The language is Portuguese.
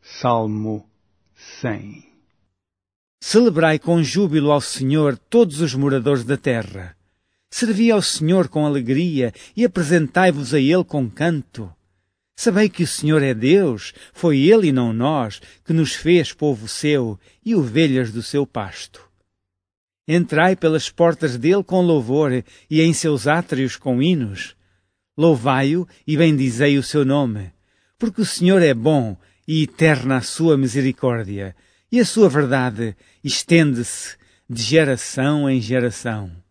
Salmo 100. Celebrai com júbilo ao Senhor todos os moradores da terra. Servi ao Senhor com alegria e apresentai-vos a Ele com canto. Sabei que o Senhor é Deus, foi Ele e não nós, que nos fez povo seu e ovelhas do seu pasto. Entrai pelas portas dele com louvor e em seus átrios com hinos. Louvai-o e bendizei o seu nome, porque o Senhor é bom e eterna a sua misericórdia, e a sua verdade estende-se de geração em geração.